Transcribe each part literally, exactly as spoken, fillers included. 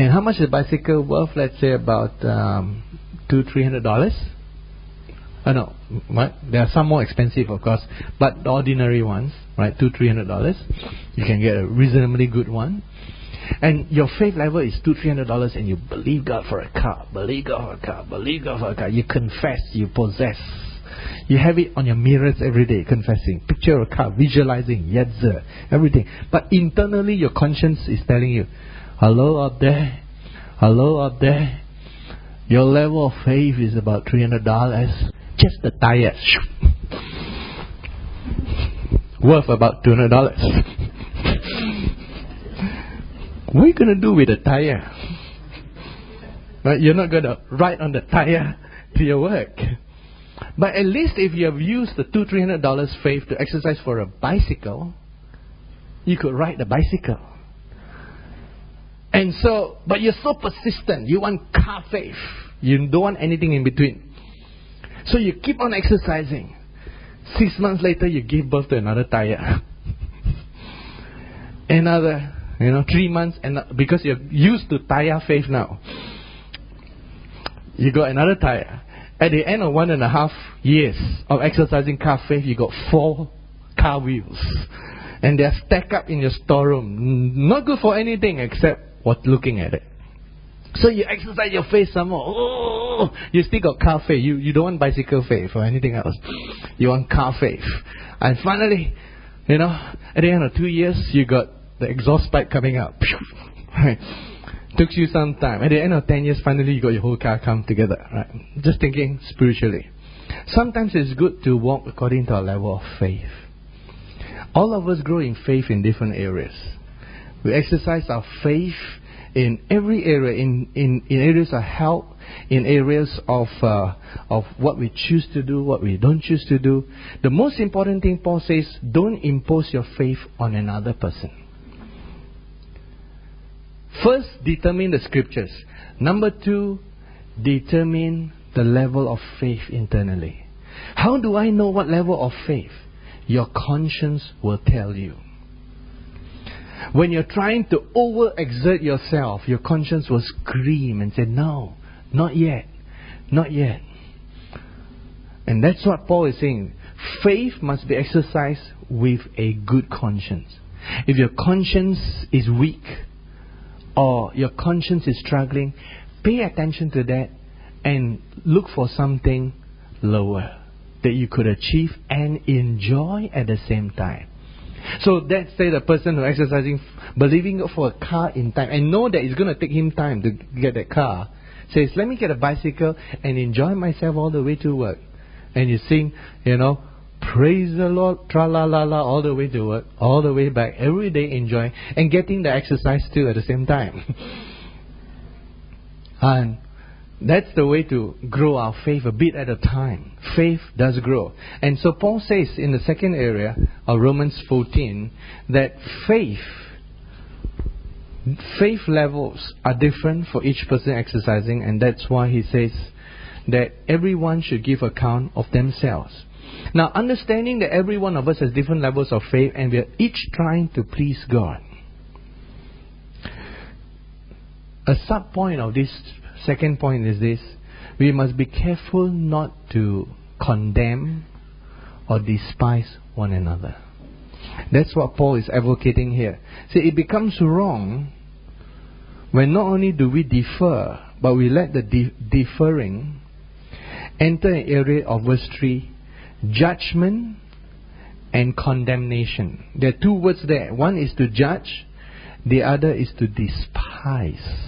And how much is a bicycle worth? Let's say about um, two, three hundred dollars. Oh no, what? There are some more expensive, of course, but the ordinary ones, right? Two, three hundred dollars. You can get a reasonably good one. And your faith level is two, three hundred dollars, and you believe God for a car, believe God for a car, believe God for a car. You confess, you possess. You have it on your mirrors every day, confessing. Picture a car, visualizing, yes sir, everything. But internally, your conscience is telling you, hello up there, hello up there. Your level of faith is about three hundred dollars. Just the tire, worth about two hundred dollars. What are you going to do with the tire? Right? You're not going to ride on the tire to your work. But at least if you have used the two, three hundred dollars faith to exercise for a bicycle, you could ride the bicycle. And so, but you're so persistent. You want car faith. You don't want anything in between. So you keep on exercising. Six months later, you give birth to another tire. Another, you know, three months, and because you're used to tire faith now, you got another tire. At the end of one and a half years of exercising car faith, you got four car wheels. And they're stacked up in your storeroom. Not good for anything except what looking at it. So you exercise your faith some more. Oh, you still got car faith. You, you don't want bicycle faith or anything else. You want car faith. And finally, you know, at the end of two years, you got the exhaust pipe coming up. Right. Took you some time. At the end of ten years, finally you got your whole car come together. Right? Just thinking spiritually. Sometimes it's good to walk according to our level of faith. All of us grow in faith in different areas. We exercise our faith in every area, in, in, in areas of help, in areas of uh, of what we choose to do, what we don't choose to do. The most important thing, Paul says, don't impose your faith on another person. First, determine the scriptures. Number two, determine the level of faith internally. How do I know what level of faith? Your conscience will tell you. When you're trying to overexert yourself, your conscience will scream and say, no, not yet, not yet. And that's what Paul is saying. Faith must be exercised with a good conscience. If your conscience is weak, or your conscience is struggling, pay attention to that and look for something lower that you could achieve and enjoy at the same time. So let's say the person who is exercising, believing for a car in time, and know that it's going to take him time to get that car, says, let me get a bicycle and enjoy myself all the way to work. And you sing, you know, praise the Lord, tra-la-la-la, all the way to work, all the way back, every day enjoying, and getting the exercise too at the same time. And that's the way to grow our faith a bit at a time. Faith does grow. And so Paul says in the second area of Romans fourteen that faith, faith levels are different for each person exercising, and that's why he says that everyone should give account of themselves. Now, understanding that every one of us has different levels of faith and we are each trying to please God. A sub point of this second point is this: we must be careful not to condemn or despise one another. That's what Paul is advocating here. See, it becomes wrong when not only do we defer, but we let the de- deferring enter an area of verse three, judgment and condemnation. There are two words there. One is to judge, the other is to despise.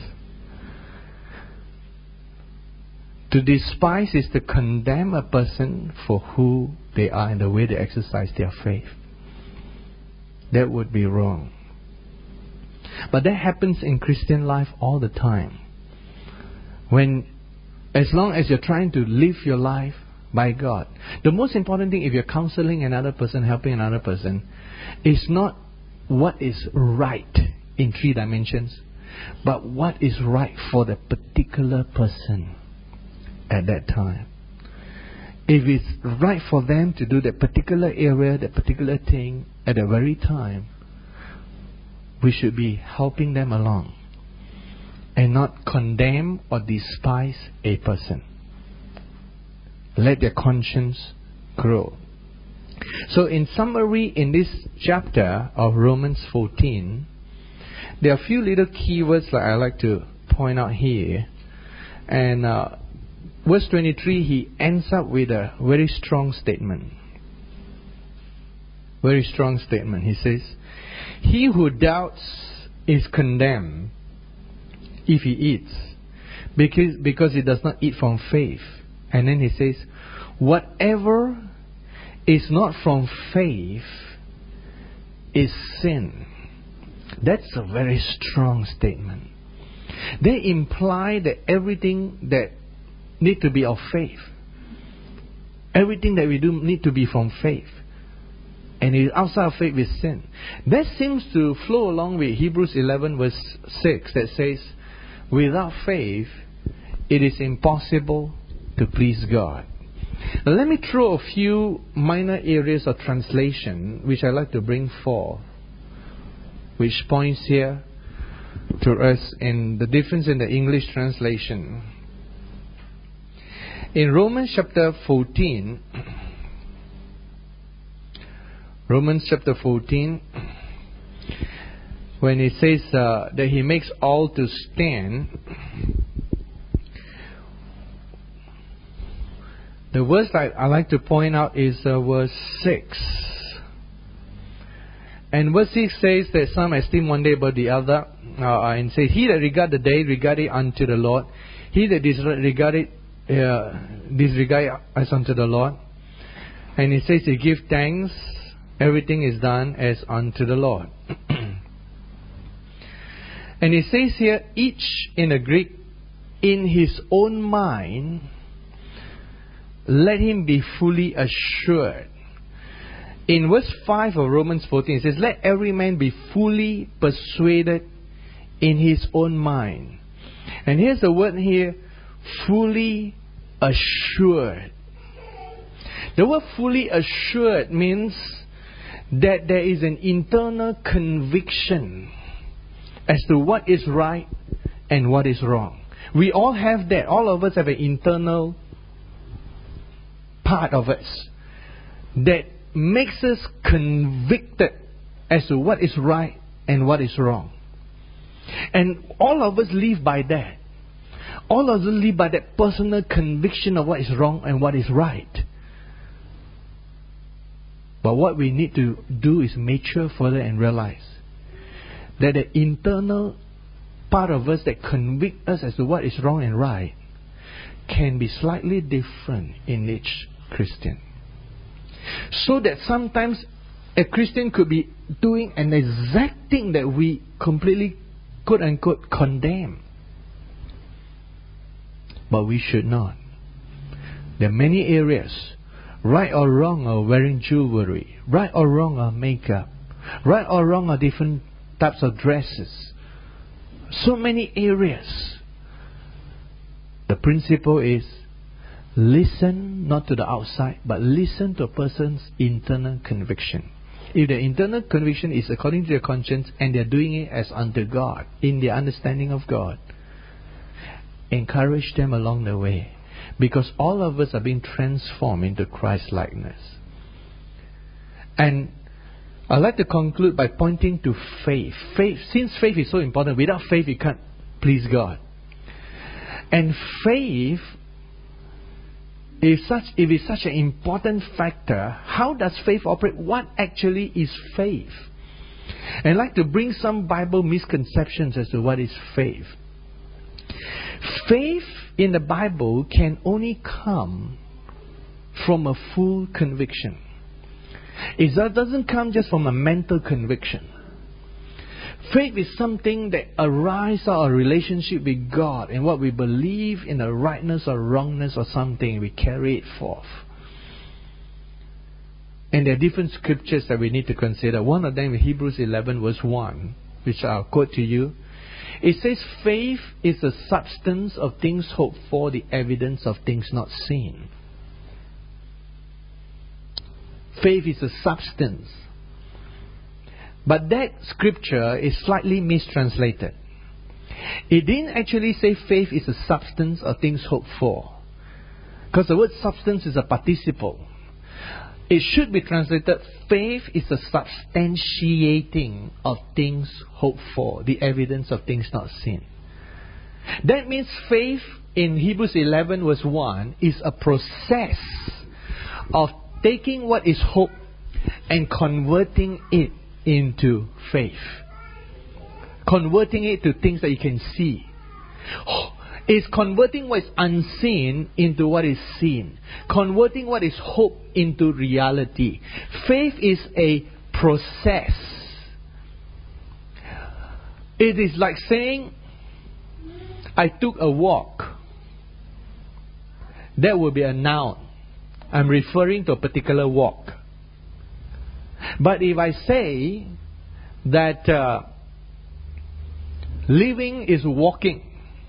To despise is to condemn a person for who they are and the way they exercise their faith. That would be wrong. But that happens in Christian life all the time. When, as long as you're trying to live your life by God, the most important thing if you're counseling another person, helping another person, is not what is right in three dimensions, but what is right for the particular person at that time. If it's right for them to do that particular area, that particular thing at the very time, we should be helping them along. and not condemn or despise a person. Let their conscience grow. So in summary, in this chapter of Romans fourteen, there are a few little keywords that I like to point out here. And uh, verse twenty-three, he ends up with a very strong statement. Very strong statement. He says, he who doubts is condemned if he eats, because, because he does not eat from faith. And then he says, whatever is not from faith is sin. That's a very strong statement. They imply that everything that need to be of faith, everything that we do need to be from faith. And it is outside of faith is sin. That seems to flow along with Hebrews eleven verse six that says, without faith, it is impossible to please God. Now, let me throw a few minor areas of translation which I like to bring forth, which points here to us in the difference in the English translation. In Romans chapter fourteen, Romans chapter fourteen, when it says uh, that he makes all to stand, the verse I, I like to point out is uh, verse six. And verse six says that some esteem one day above the other, uh, and say, he that regard the day, regard it unto the Lord. He that disregard it, uh, disregard as unto the Lord. And it says, he give thanks, everything is done as unto the Lord. And it says here, each in the Greek, in his own mind, let him be fully assured. In verse five of Romans fourteen, it says, let every man be fully persuaded in his own mind. And here's the word here, fully assured. The word fully assured means that there is an internal conviction as to what is right and what is wrong. We all have that. All of us have an internal part of us that makes us convicted as to what is right and what is wrong. And all of us live by that. All of us live by that personal conviction of what is wrong and what is right. But what we need to do is mature further and realize that the internal part of us that convict us as to what is wrong and right can be slightly different in each Christian. So that sometimes a Christian could be doing an exact thing that we completely, quote unquote, condemn. But we should not. There are many areas. Right or wrong are wearing jewelry. Right or wrong are makeup. Right or wrong are different types of dresses. So many areas. The principle is, listen not to the outside, but listen to a person's internal conviction. If the internal conviction is according to their conscience and they're doing it as unto God, in their understanding of God, encourage them along the way. Because all of us are being transformed into Christ-likeness. And I'd like to conclude by pointing to faith. Faith, since faith is so important, without faith you can't please God. And faith, if such, if it's such an important factor, how does faith operate? What actually is faith? And I'd like to bring some Bible misconceptions as to what is faith. Faith in the Bible can only come from a full conviction. It doesn't come just from a mental conviction. Faith is something that arises out of a relationship with God, and what we believe in the rightness or wrongness or something, we carry it forth. And there are different scriptures that we need to consider. One of them is Hebrews eleven verse one, which I'll quote to you. It says, faith is the substance of things hoped for, the evidence of things not seen. Faith is a substance. But that scripture is slightly mistranslated. It didn't actually say faith is a substance or things hoped for. Because the word substance is a participle. It should be translated, faith is a substantiating of things hoped for, the evidence of things not seen. That means faith in Hebrews eleven verse one is a process of taking what is hope and converting it into faith. Converting it to things that you can see. Is converting what is unseen into what is seen. Converting what is hope into reality. Faith is a process. It is like saying, I took a walk. That will be a noun. I'm referring to a particular walk. But if I say that uh, living is walking,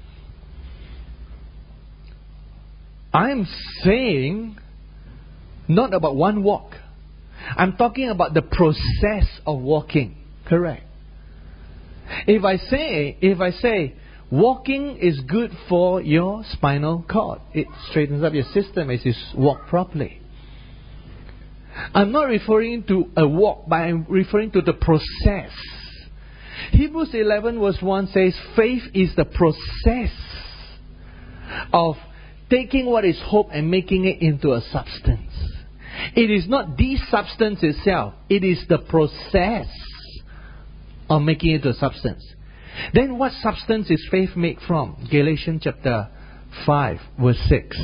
I'm saying not about one walk. I'm talking about the process of walking. Correct. If I say, if I say, walking is good for your spinal cord, it straightens up your system as you walk properly. I'm not referring to a walk, but I'm referring to the process. Hebrews eleven verse one says, faith is the process of taking what is hope and making it into a substance. It is not the substance itself. It is the process of making it a substance. Then what substance is faith made from? Galatians chapter five verse six.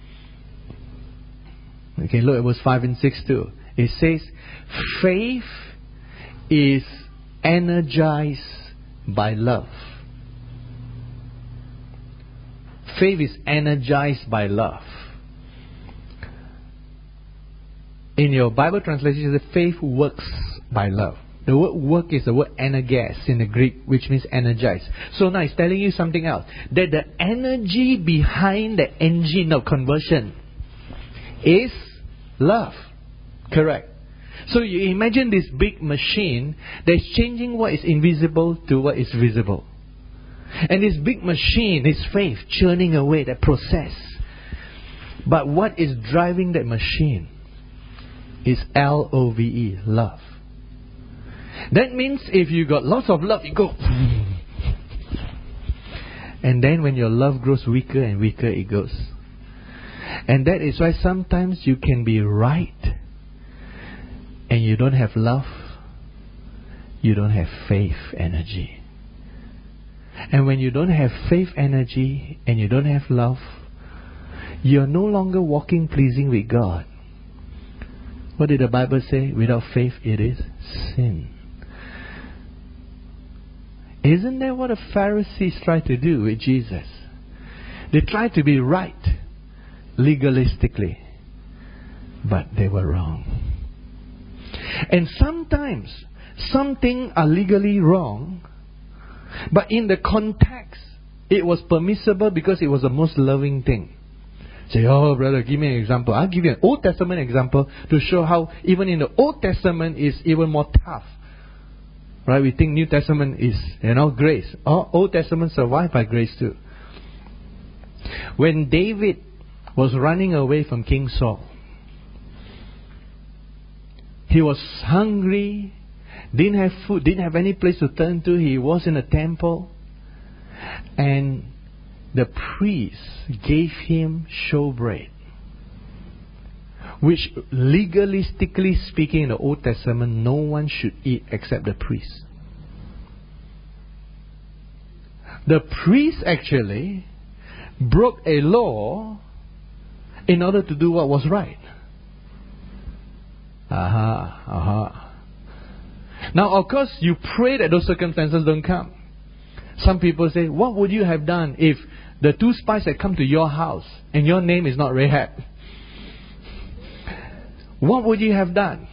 We can look at verse five and six too. It says, faith is energized by love. Faith is energized by love. In your Bible translation, the faith works by love. The word work is the word energes in the Greek, which means energize. So now it's telling you something else. That the energy behind the engine of conversion is love. Correct. So you imagine this big machine that's changing what is invisible to what is visible. And this big machine is faith, churning away that process. But what is driving that machine is L O V E, love. That means if you got lots of love, you go. And then when your love grows weaker and weaker, it goes. And that is why sometimes you can be right and you don't have love. You don't have faith energy. And when you don't have faith energy and you don't have love, you are no longer walking pleasing with God. What did the Bible say? Without faith it is sin. Isn't that what the Pharisees tried to do with Jesus? They tried to be right legalistically, but they were wrong. And sometimes something are legally wrong, but in the context it was permissible because it was the most loving thing. Say, oh brother, give me an example. I'll give you an Old Testament example to show how even in the Old Testament is even more tough. Right? We think New Testament is, you know, grace. Oh, Old Testament survived by grace too. When David was running away from King Saul, he was hungry, didn't have food, didn't have any place to turn to. He was in a temple, and the priest gave him showbread, which legalistically speaking in the Old Testament no one should eat except the priest. The priest actually broke a law in order to do what was right. Aha, aha. Now of course you pray that those circumstances don't come. Some people say, what would you have done if the two spies had come to your house and your name is not Rahab? What would you have done?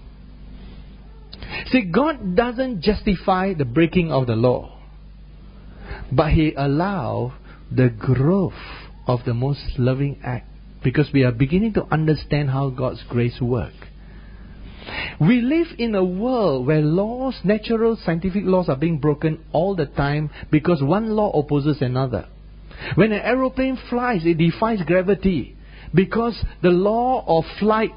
See, God doesn't justify the breaking of the law, but He allows the growth of the most loving act, because we are beginning to understand how God's grace works. We live in a world where laws, natural scientific laws are being broken all the time because one law opposes another. When an aeroplane flies, it defies gravity because the law of flight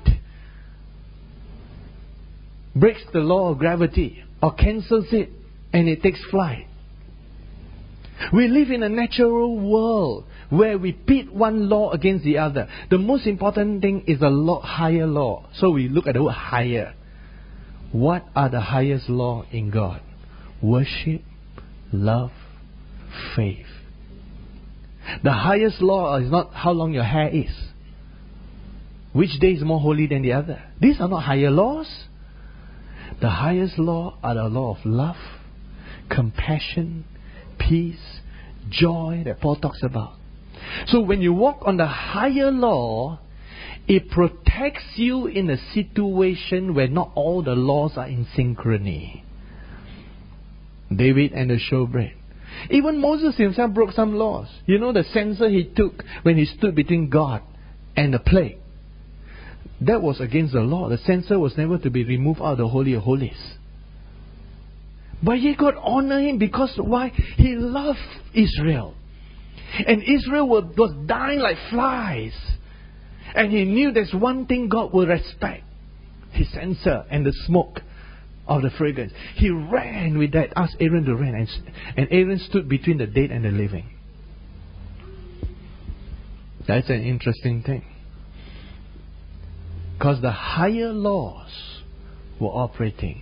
breaks the law of gravity or cancels it and it takes flight. We live in a natural world where we pit one law against the other. The most important thing is a law, higher law. So we look at the word higher. What are the highest law in God? Worship, love, faith. The highest law is not how long your hair is. Which day is more holy than the other. These are not higher laws. The highest law are the law of love, compassion, peace, joy that Paul talks about. So when you walk on the higher law, it protects you in a situation where not all the laws are in synchrony. David and the showbread. Even Moses himself broke some laws. You know the censer he took when he stood between God and the plague. That was against the law. The censer was never to be removed out of the Holy of Holies. But yet God honored him because why? He loved Israel. And Israel was, was dying like flies. And he knew there's one thing God will respect. His censer and the smoke of the fragrance. He ran with that, asked Aaron to run. And, and Aaron stood between the dead and the living. That's an interesting thing. Because the higher laws were operating.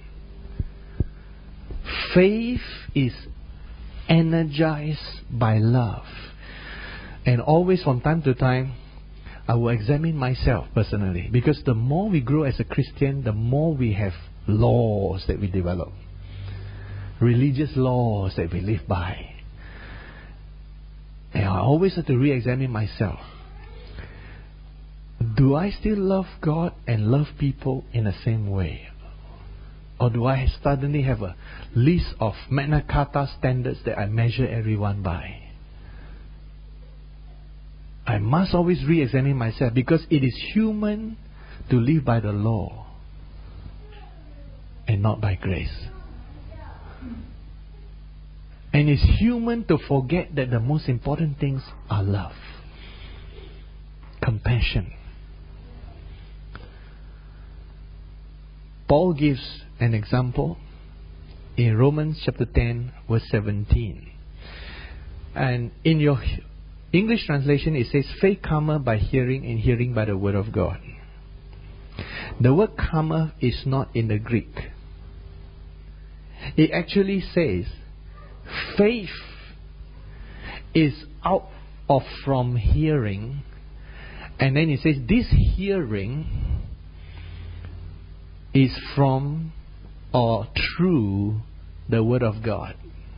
Faith is energized by love. And always from time to time, I will examine myself personally. Because the more we grow as a Christian, the more we have laws that we develop. Religious laws that we live by. And I always have to re-examine myself. Do I still love God and love people in the same way? Or do I suddenly have a list of Magna Carta standards that I measure everyone by? I must always re-examine myself because it is human to live by the law and not by grace. And it's human to forget that the most important things are love, compassion. Paul gives an example in Romans chapter ten verse seventeen. And in your English translation it says, faith cometh by hearing, and hearing by the word of God. The word cometh is not in the Greek. It actually says faith is out of from hearing, and then it says this hearing is from or through the word of God.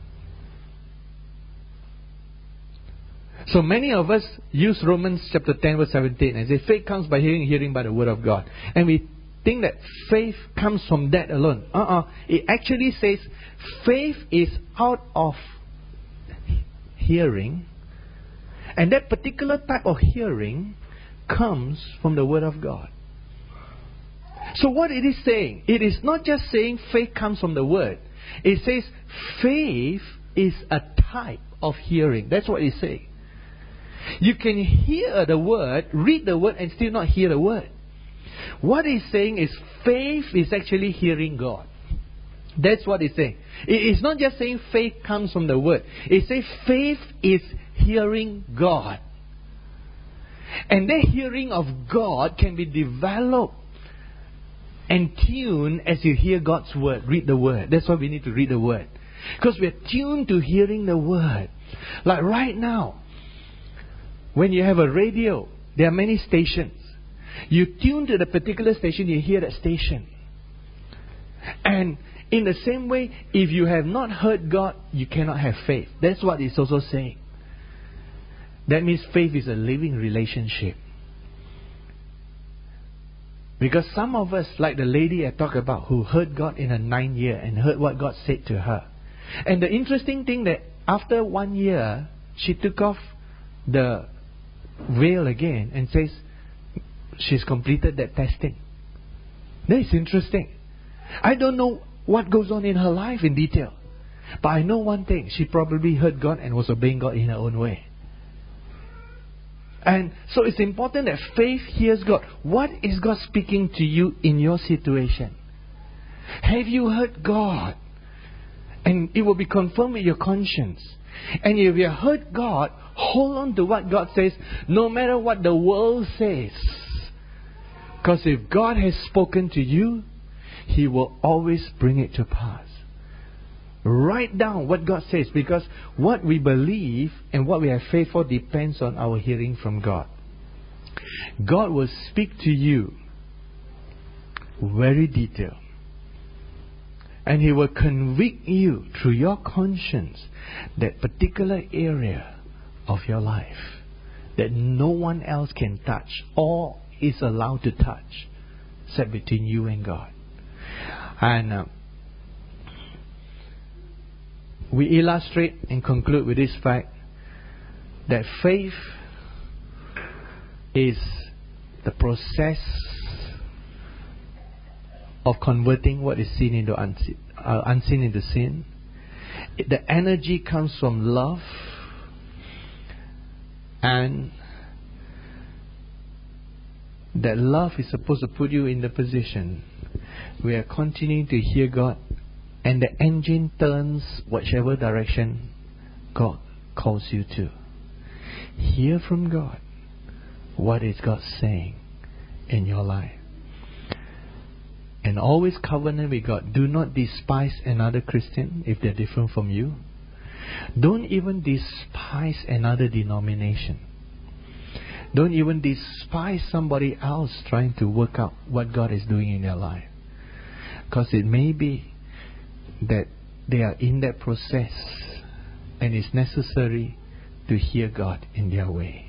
So many of us use Romans chapter ten verse seventeen and say faith comes by hearing, hearing by the word of God. And we think that faith comes from that alone. Uh-uh. It actually says faith is out of hearing, and that particular type of hearing comes from the word of God. So what it is saying, it is not just saying faith comes from the word. It says faith is a type of hearing. That's what it's saying. You can hear the word, read the word, and still not hear the word. What it's saying is faith is actually hearing God. That's what it's saying. It is not just saying faith comes from the word. It says faith is hearing God. And that hearing of God can be developed and tuned as you hear God's word. Read the word. That's why we need to read the word. Because we're tuned to hearing the word. Like right now, when you have a radio, there are many stations. You tune to the particular station, you hear that station. And in the same way, if you have not heard God, you cannot have faith. That's what it's also saying. That means faith is a living relationship. Because some of us, like the lady I talked about, who heard God in her ninth year and heard what God said to her. And the interesting thing that after one year, she took off the veil again and says she's completed that testing. That is interesting. I don't know what goes on in her life in detail. But I know one thing. She probably heard God and was obeying God in her own way. And so it's important that faith hears God. What is God speaking to you in your situation? Have you heard God? And it will be confirmed with your conscience. And if you heard God, hold on to what God says, no matter what the world says. Because if God has spoken to you, He will always bring it to pass. Write down what God says, because what we believe and what we have faith for depends on our hearing from God. God will speak to you very detailed. And He will convict you through your conscience that particular area of your life that no one else can touch or is allowed to touch, except between you and God. And uh, we illustrate and conclude with this fact that faith is the process of converting what is seen into unseen, uh, unseen into sin. The energy comes from love, and that love is supposed to put you in the position where continuing to hear God, and the engine turns whichever direction God calls you to. Hear from God. What is God saying in your life? And always covenant with God. Do not despise another Christian if they're different from you. Don't even despise another denomination. Don't even despise somebody else trying to work out what God is doing in their life. Because it may be that they are in that process and it's necessary to hear God in their way.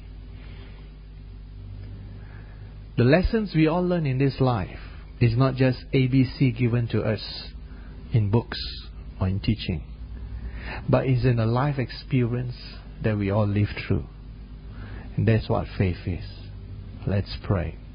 The lessons we all learn in this life is not just A B C given to us in books or in teaching, but is in a life experience that we all live through. And that's what faith is. Let's pray.